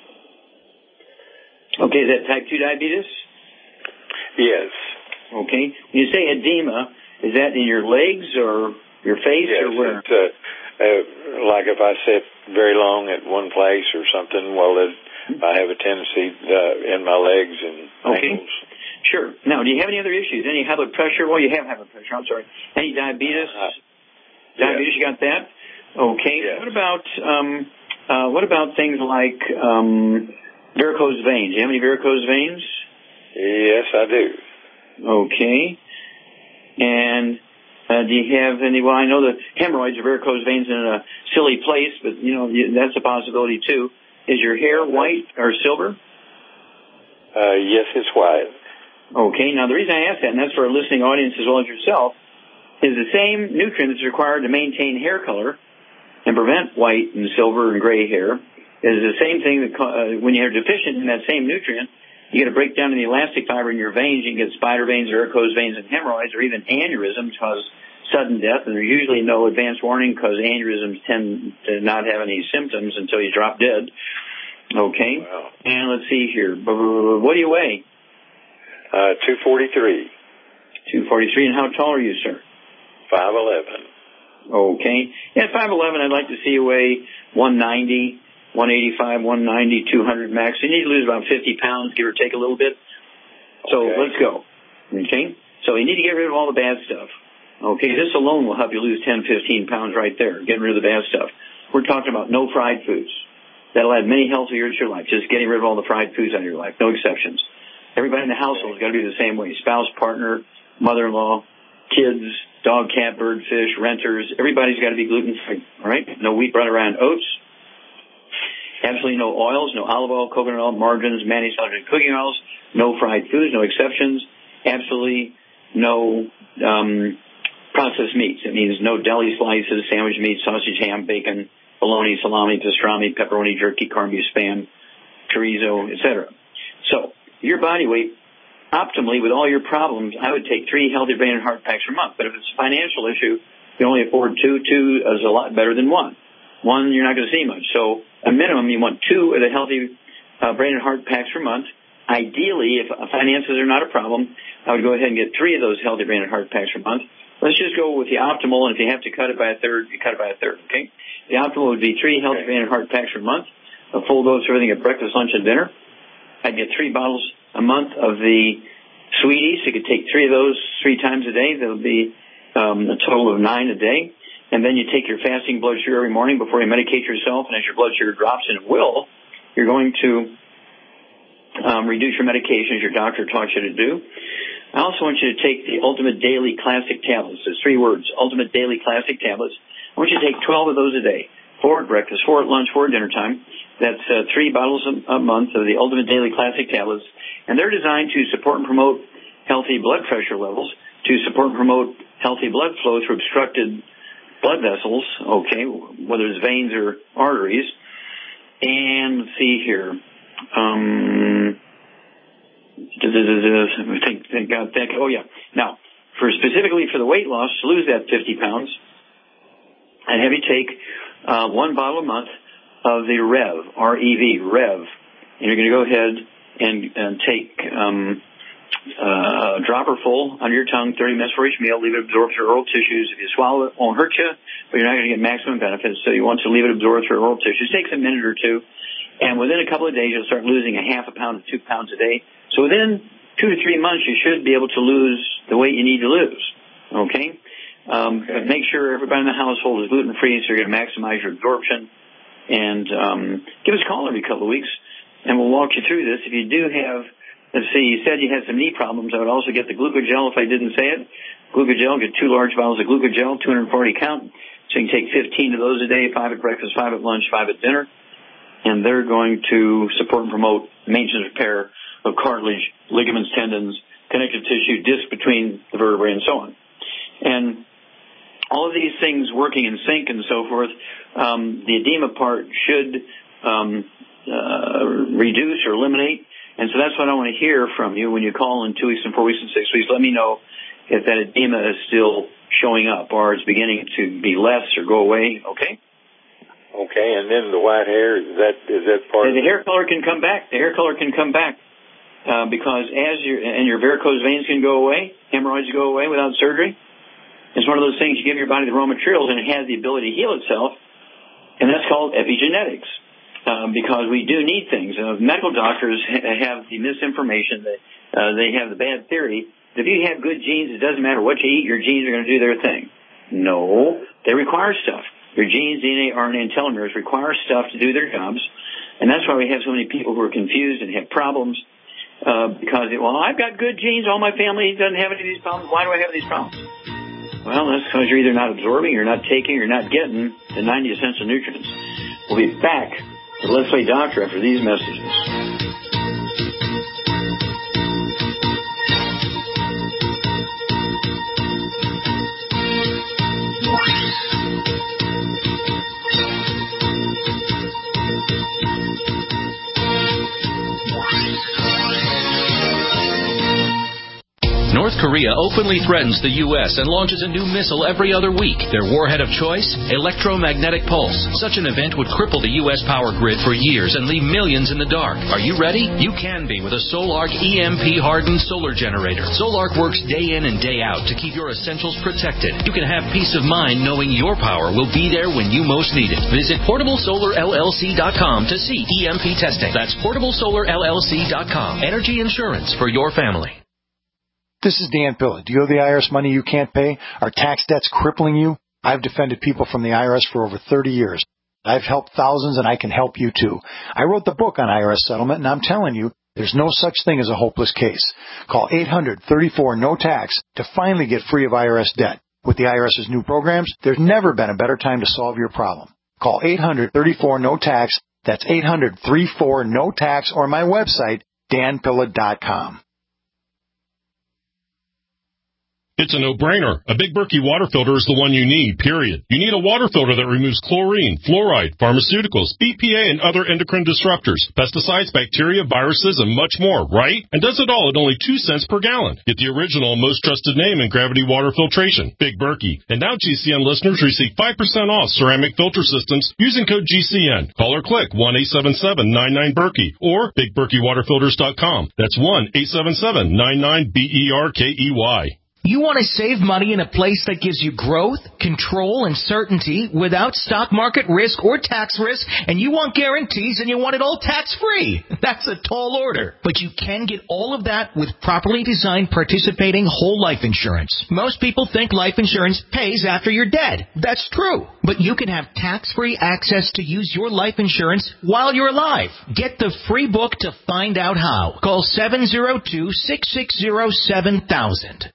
Okay, is that type 2 diabetes? Yes. Okay. When you say edema, is that in your legs or your face or where? Like if I sit very long at one place or something, I have a tendency in my legs and ankles. Sure. Now, do you have any other issues? Any high blood pressure? Well, you have high blood pressure. I'm sorry. Any diabetes? Diabetes, you got that? Okay. Yes. What about things like varicose veins? Do you have any varicose veins? Yes, I do. Okay. And do you have any? Well, I know that hemorrhoids or varicose veins in a silly place, but that's a possibility too. Is your hair white or silver? Yes, it's white. Okay. Now, the reason I ask that, and that's for a listening audience as well as yourself, is the same nutrient that's required to maintain hair color and prevent white and silver and gray hair is the same thing that when you're deficient in that same nutrient, you get a breakdown in the elastic fiber in your veins. You can get spider veins, varicose veins, and hemorrhoids, or even aneurysms cause sudden death. And there's usually no advance warning because aneurysms tend to not have any symptoms until you drop dead. Okay. Wow. And let's see here. What do you weigh? 243. 243. And how tall are you, sir? 5'11". Okay. Yeah, 5'11". I'd like to see you weigh 190. 185, 190, 200 max. You need to lose about 50 pounds, give or take a little bit. So let's go. Okay? So you need to get rid of all the bad stuff. Okay? This alone will help you lose 10, 15 pounds right there, getting rid of the bad stuff. We're talking about no fried foods. That'll add many healthy years to your life, just getting rid of all the fried foods out of your life. No exceptions. Everybody in the household has got to be the same way. Spouse, partner, mother-in-law, kids, dog, cat, bird, fish, renters. Everybody's got to be gluten-free. All right? No wheat, bread, around oats. Absolutely no oils, no olive oil, coconut oil, margarines, mayonnaise, and cooking oils, no fried foods, no exceptions, absolutely no processed meats. It means no deli slices, sandwich meat, sausage, ham, bacon, bologna, salami, pastrami, pepperoni, jerky, corned beef, spam, chorizo, etc. So, your body weight, optimally, with all your problems, I would take 3 Healthy Brain and Heart Packs per month. But if it's a financial issue, you can only afford 2. 2 is a lot better than 1. 1, you're not going to see much. So, a minimum, you want 2 of the Healthy Brain and Heart Packs per month. Ideally, if finances are not a problem, I would go ahead and get 3 of those Healthy Brain and Heart Packs per month. Let's just go with the optimal, and if you have to cut it by a third, you cut it by a third, okay? The optimal would be 3 Healthy Brain and Heart Packs per month, a full dose of everything at breakfast, lunch, and dinner. I'd get 3 bottles a month of the Sweeties. You could take 3 of those 3 times a day. That would be a total of 9 a day. And then you take your fasting blood sugar every morning before you medicate yourself. And as your blood sugar drops, and it will, you're going to reduce your medication as your doctor taught you to do. I also want you to take the Ultimate Daily Classic Tablets. There's 3 words, Ultimate Daily Classic Tablets. I want you to take 12 of those a day, 4 at breakfast, 4 at lunch, 4 at dinner time. That's 3 bottles a month of the Ultimate Daily Classic Tablets. And they're designed to support and promote healthy blood pressure levels, to support and promote healthy blood flow through obstructed blood vessels, okay, whether it's veins or arteries. And let's see here. Oh, yeah. Now, specifically for the weight loss, to lose that 50 pounds, I'd have you take 1 bottle a month of the Rev, R-E-V, Rev. And you're going to go ahead and take a dropper full under your tongue, 30 minutes for each meal. Leave it absorb through oral tissues. If you swallow it, it won't hurt you, but you're not going to get maximum benefits. So you want to leave it absorb through oral tissues. It takes a minute or 2. And within a couple of days, you'll start losing a half a pound to 2 pounds a day. So within 2 to 3 months, you should be able to lose the weight you need to lose. Okay? But make sure everybody in the household is gluten-free, so you're going to maximize your absorption. And give us a call every couple of weeks, and we'll walk you through this. If you do have, let's see, you said you had some knee problems. I would also get the Glucogel if I didn't say it. Glucogel, get 2 large bottles of Glucogel, 240 count. So you can take 15 of those a day, 5 at breakfast, 5 at lunch, 5 at dinner. And they're going to support and promote maintenance repair of cartilage, ligaments, tendons, connective tissue, disc between the vertebrae, and so on. And all of these things working in sync and so forth, the edema part should reduce or eliminate. And so that's what I want to hear from you when you call in 2 weeks and 4 weeks and 6 weeks. Let me know if that edema is still showing up or it's beginning to be less or go away, okay? Okay, and then the white hair, is that part of it? The hair color can come back. The hair color can come back because your varicose veins can go away, hemorrhoids go away without surgery. It's one of those things, you give your body the raw materials and it has the ability to heal itself, and that's called epigenetics. because we do need things. Medical doctors have the misinformation that they have the bad theory. If you have good genes, it doesn't matter what you eat, your genes are going to do their thing. No, they require stuff. Your genes, DNA, RNA, and telomeres require stuff to do their jobs. And that's why we have so many people who are confused and have problems because, I've got good genes. All my family doesn't have any of these problems. Why do I have these problems? Well, that's because you're either not absorbing, you're not taking, you're not getting the 90 essential nutrients. We'll be back with Let's Play Doctor after these messages. North Korea openly threatens the U.S. and launches a new missile every other week. Their warhead of choice? Electromagnetic pulse. Such an event would cripple the U.S. power grid for years and leave millions in the dark. Are you ready? You can be with a Solarc EMP-hardened solar generator. Solarc works day in and day out to keep your essentials protected. You can have peace of mind knowing your power will be there when you most need it. Visit PortableSolarLLC.com to see EMP testing. That's PortableSolarLLC.com. Energy insurance for your family. This is Dan Pilla. Do you owe the IRS money you can't pay? Are tax debts crippling you? I've defended people from the IRS for over 30 years. I've helped thousands, and I can help you too. I wrote the book on IRS settlement, and I'm telling you, there's no such thing as a hopeless case. Call 800-34-NO-TAX to finally get free of IRS debt. With the IRS's new programs, there's never been a better time to solve your problem. Call 800-34-NO-TAX. That's 800-34-NO-TAX, or my website, danpilla.com. It's a no-brainer. A Big Berkey water filter is the one you need, period. You need a water filter that removes chlorine, fluoride, pharmaceuticals, BPA, and other endocrine disruptors, pesticides, bacteria, viruses, and much more, right? And does it all at only 2 cents per gallon. Get the original and most trusted name in gravity water filtration, Big Berkey. And now GCN listeners receive 5% off ceramic filter systems using code GCN. Call or click 1-877-99-BERKEY or BigBerkeyWaterFilters.com. That's 1-877-99-BERKEY. You want to save money in a place that gives you growth, control, and certainty without stock market risk or tax risk, and you want guarantees and you want it all tax-free. That's a tall order. But you can get all of that with properly designed participating whole life insurance. Most people think life insurance pays after you're dead. That's true. But you can have tax-free access to use your life insurance while you're alive. Get the free book to find out how. Call 702-660-7000.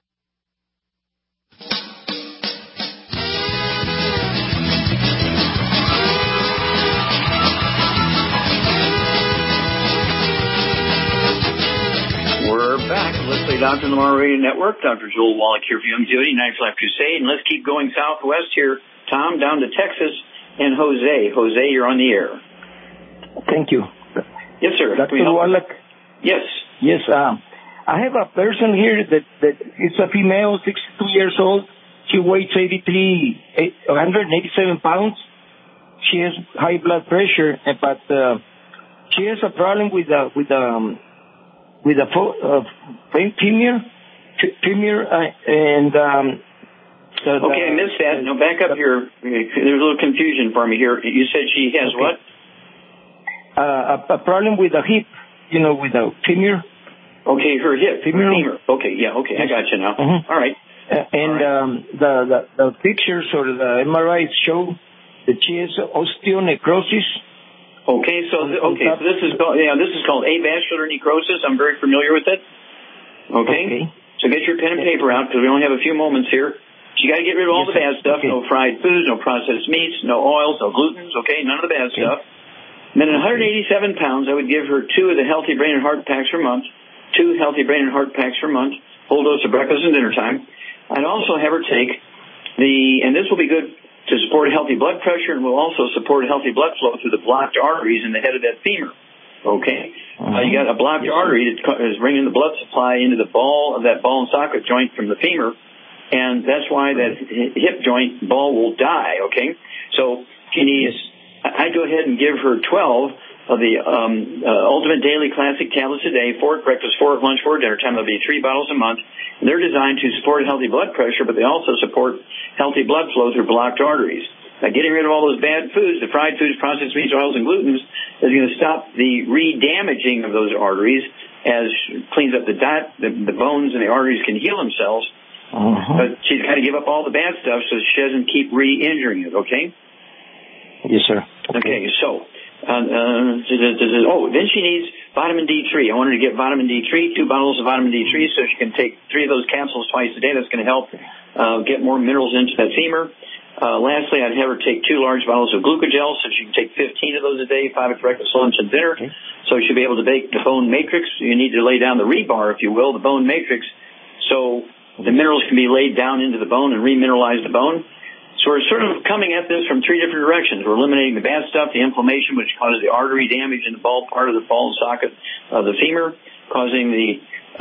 We're back. Let's Play Doctor on the Tomorrow Radio Network. Dr. Joel Wallach here for Youngevity, Knife Life Crusade. And let's keep going southwest here. Tom, down to Texas, and Jose. Jose, you're on the air. Thank you. Yes, sir. Dr. Wallach? Yes. Yes. I have a person here that is a female, 62 years old. She weighs 187 pounds. She has high blood pressure, but she has a problem with a femur, and okay, I missed that. No, back up here. There's a little confusion for me here. You said she has what? A problem with the hip, with the femur. Okay, her hip. Femur. Okay, yeah, okay, I got you now. Mm-hmm. All right. The pictures or the MRIs show that she has osteonecrosis. Okay, so this is called avascular necrosis. I'm very familiar with it. Okay. So get your pen and paper out because we only have a few moments here. You got to get rid of all the bad stuff. Okay. No fried foods, no processed meats, no oils, no glutens. Okay, none of the bad stuff. And then at 187 pounds, I would give her 2 of the Healthy Brain and Heart Packs per month. 2 Healthy Brain and Heart Packs per month. Whole dose of breakfast and dinner time. I'd also have her take and this will be good to support healthy blood pressure, and will also support healthy blood flow through the blocked arteries in the head of that femur. Okay? You got a blocked artery that is bringing the blood supply into the ball of that ball and socket joint from the femur, and that's why that hip joint ball will die, okay? So she needs, I'd go ahead and give her 12 of the Ultimate Daily Classic tablets a day, 4 at breakfast, 4 at lunch, 4 at dinner time. That'll be 3 bottles a month. They're designed to support healthy blood pressure, but they also support healthy blood flow through blocked arteries. by getting rid of all those bad foods, the fried foods, processed meats, oils, and glutens, is going to stop the re-damaging of those arteries as it cleans up the bones and the arteries can heal themselves. But she's got to give up all the bad stuff so she doesn't keep re-injuring it, okay? Yes, sir. Okay, so, then she needs vitamin D3. I want her to get vitamin D3, 2 bottles of vitamin D3, so she can take 3 of those capsules twice a day. That's going to help get more minerals into that femur. Lastly, I'd have her take 2 large bottles of glucogel, so she can take 15 of those a day, 5 at breakfast, lunch, and dinner. Okay. So she'll be able to make the bone matrix. You need to lay down the rebar, if you will, the bone matrix, so the minerals can be laid down into the bone and remineralize the bone. So we're sort of coming at this from 3 different directions. We're eliminating the bad stuff, the inflammation, which causes the artery damage in the ball part of the ball socket of the femur, causing the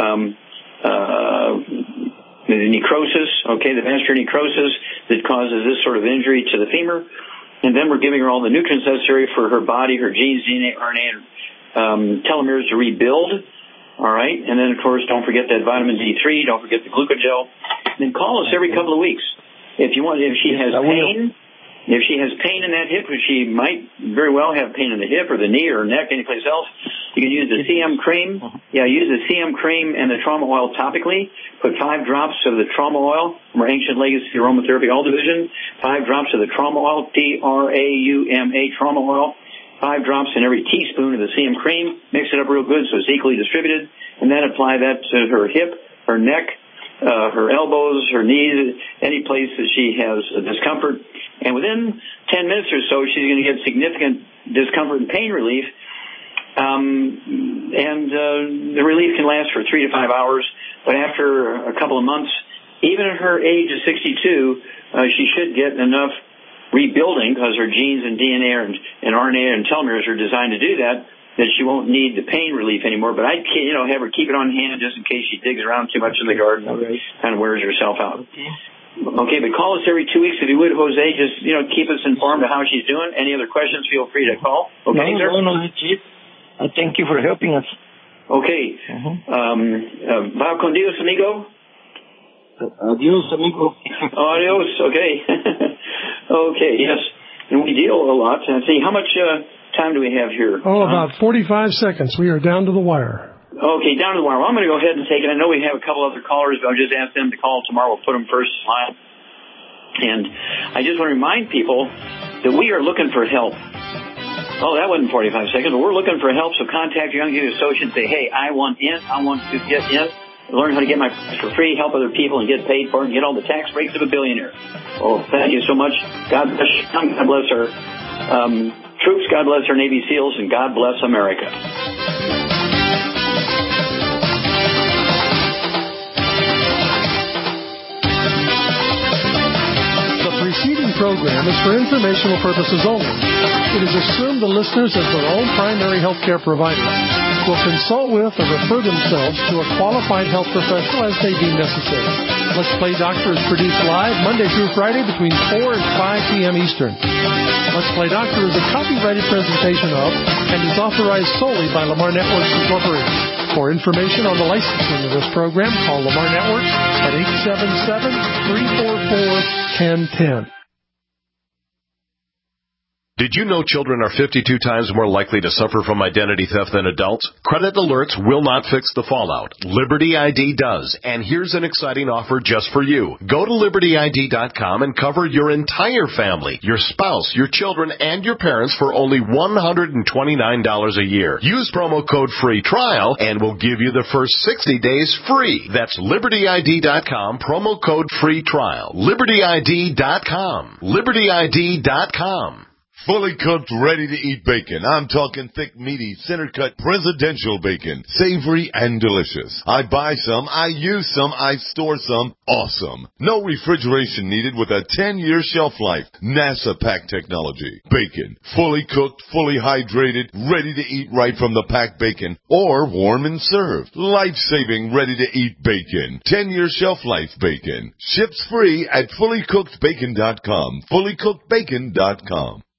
necrosis, the vascular necrosis that causes this sort of injury to the femur. And then we're giving her all the nutrients necessary for her body, her genes, DNA, RNA, and telomeres to rebuild. All right, and then, of course, don't forget that vitamin D3. Don't forget the glucogel. And then call us every couple of weeks. If you want, if she has pain in that hip, which she might very well have pain in the hip or the knee or neck, anyplace else, you can use the CM cream. Yeah, use the CM cream and the trauma oil topically. Put 5 drops of the trauma oil from our Ancient Legacy Aromatherapy All Division. 5 drops of the trauma oil, TRAUMA trauma oil. 5 drops in every teaspoon of the CM cream. Mix it up real good so it's equally distributed. And then apply that to her hip, her neck, her elbows, her knees, any place that she has discomfort. And within 10 minutes or so, she's going to get significant discomfort and pain relief. The relief can last for 3 to 5 hours. But after a couple of months, even at her age of 62, she should get enough rebuilding, because her genes and DNA and RNA and telomeres are designed to do that she won't need the pain relief anymore. But I'd, have her keep it on hand just in case she digs around too much in the garden and kind of wears herself out. Okay, but call us every 2 weeks if you would, Jose. Just, keep us informed of how she's doing. Any other questions, feel free to call. Okay, sir? No, Chief. Thank you for helping us. Okay. Va con Dios, amigo. Adios, amigo. Adios, okay. Okay, yes. And we deal a lot. And see, how much time do we have here? About 45 seconds. We are down to the wire. Okay, down to the wire. Well, I'm going to go ahead and take it. I know we have a couple other callers, but I'll just ask them to call tomorrow. We'll put them first line. And I just want to remind people that we are looking for help. Oh, that wasn't 45 seconds, but we're looking for help. So contact your Young Giving Associate and say, hey, I want to get in. Learn how to get my price for free, help other people, and get paid for it, and get all the tax breaks of a billionaire. Well, thank you so much. God bless our troops, God bless our Navy SEALs, and God bless America. The preceding program is for informational purposes only. It is assumed the listeners, as their own primary health care provider, will consult with or refer themselves to a qualified health professional as they deem necessary. Let's Play Doctor is produced live Monday through Friday between 4 and 5 p.m. Eastern. Let's Play Doctor is a copyrighted presentation of and is authorized solely by Lamar Networks Incorporated. For information on the licensing of this program, call Lamar Networks at 877-344-1010. Did you know children are 52 times more likely to suffer from identity theft than adults? Credit alerts will not fix the fallout. Liberty ID does. And here's an exciting offer just for you. Go to LibertyID.com and cover your entire family, your spouse, your children, and your parents for only $129 a year. Use promo code FREE TRIAL and we'll give you the first 60 days free. That's LibertyID.com, promo code FREE TRIAL. LibertyID.com. LibertyID.com. Fully cooked, ready-to-eat bacon. I'm talking thick, meaty, center-cut, presidential bacon. Savory and delicious. I buy some, I use some, I store some. Awesome. No refrigeration needed with a 10-year shelf life. NASA pack technology. Bacon. Fully cooked, fully hydrated, ready to eat right from the packed bacon. Or warm and served. Life-saving, ready-to-eat bacon. 10-year shelf life bacon. Ships free at fullycookedbacon.com. Fullycookedbacon.com.